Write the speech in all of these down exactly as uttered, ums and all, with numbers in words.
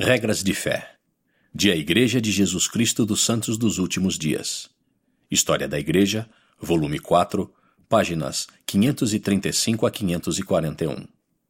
Regras de fé. De A Igreja de Jesus Cristo dos Santos dos Últimos Dias. História da Igreja, volume quatro, páginas quinhentos e trinta e cinco a quinhentos e quarenta e um.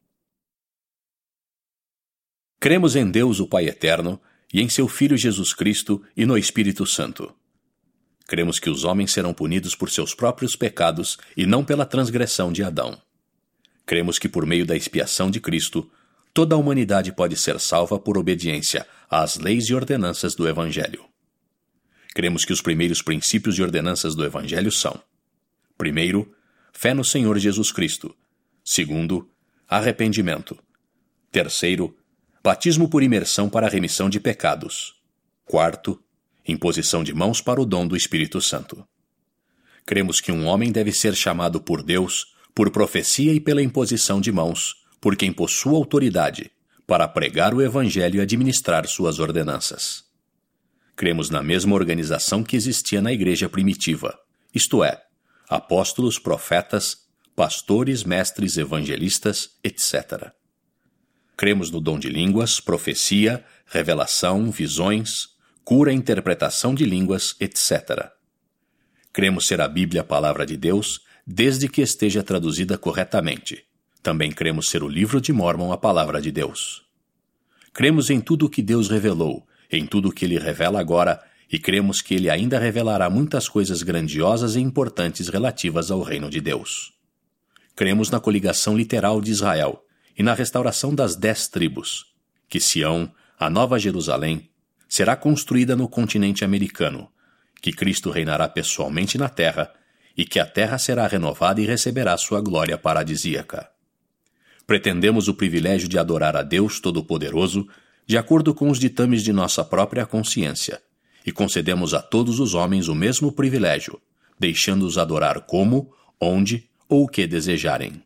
Cremos em Deus, o Pai Eterno, e em seu Filho Jesus Cristo e no Espírito Santo. Cremos que os homens serão punidos por seus próprios pecados e não pela transgressão de Adão. Cremos que por meio da expiação de Cristo, toda a humanidade pode ser salva por obediência às leis e ordenanças do Evangelho. Cremos que os primeiros princípios e ordenanças do Evangelho são: primeiro, fé no Senhor Jesus Cristo. Segundo, arrependimento. Terceiro, batismo por imersão para a remissão de pecados. Quarto, imposição de mãos para o dom do Espírito Santo. Cremos que um homem deve ser chamado por Deus, por profecia e pela imposição de mãos, por quem possua autoridade, para pregar o Evangelho e administrar suas ordenanças. Cremos na mesma organização que existia na igreja primitiva, isto é, apóstolos, profetas, pastores, mestres, evangelistas, etcétera. Cremos no dom de línguas, profecia, revelação, visões, cura e interpretação de línguas, etcétera. Cremos ser a Bíblia a palavra de Deus, desde que esteja traduzida corretamente. Também cremos ser o livro de Mórmon a palavra de Deus. Cremos em tudo o que Deus revelou, em tudo o que Ele revela agora, e cremos que Ele ainda revelará muitas coisas grandiosas e importantes relativas ao reino de Deus. Cremos na coligação literal de Israel e na restauração das dez tribos, que Sião, a Nova Jerusalém, será construída no continente americano, que Cristo reinará pessoalmente na terra e que a terra será renovada e receberá sua glória paradisíaca. Pretendemos o privilégio de adorar a Deus Todo-Poderoso de acordo com os ditames de nossa própria consciência, e concedemos a todos os homens o mesmo privilégio, deixando-os adorar como, onde ou o que desejarem.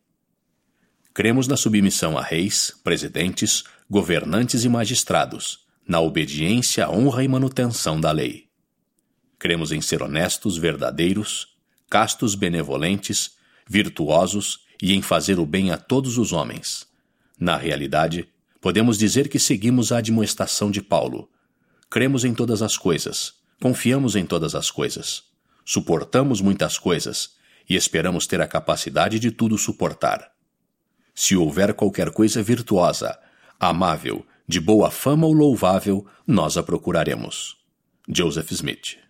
Cremos na submissão a reis, presidentes, governantes e magistrados, na obediência, honra e manutenção da lei. Cremos em ser honestos, verdadeiros, castos, benevolentes, virtuosos e em fazer o bem a todos os homens. Na realidade, podemos dizer que seguimos a admoestação de Paulo. Cremos em todas as coisas, confiamos em todas as coisas, suportamos muitas coisas e esperamos ter a capacidade de tudo suportar. Se houver qualquer coisa virtuosa, amável, de boa fama ou louvável, nós a procuraremos. Joseph Smith.